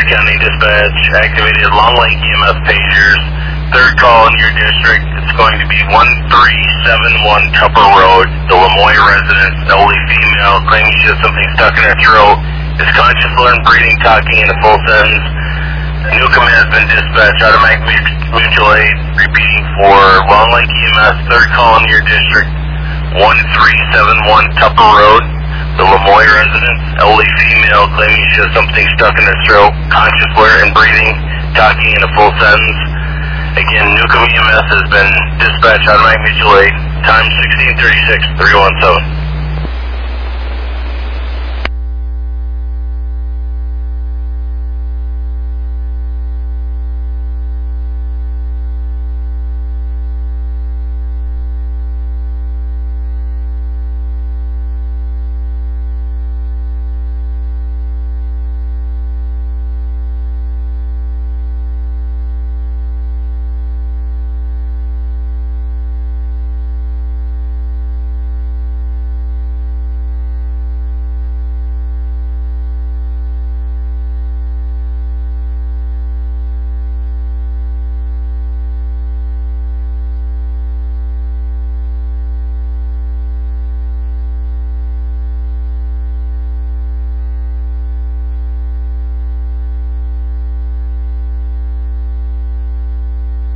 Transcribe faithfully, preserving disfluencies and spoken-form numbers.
County Dispatch activated Long Lake E M S pagers. Third call in your district. It's going to be one three seven one Tupper Road. The Lemoyne residence, elderly female, claiming she has something stuck in her throat. Is conscious, learned, breathing, talking in a full sentence. Newcomb has been dispatched. Automatic mutual aid. Repeating for Long Lake E M S. Third call in your district. one three seven one Tupper Road. The Lemoyne residence, elderly female, claiming she has something stuck in her throat. Conscious, learned, breathing, talking in a full sentence. Again, Newcomb E M S has been dispatched. Automatic mutual aid. Time sixteen thirty-six, three one seven.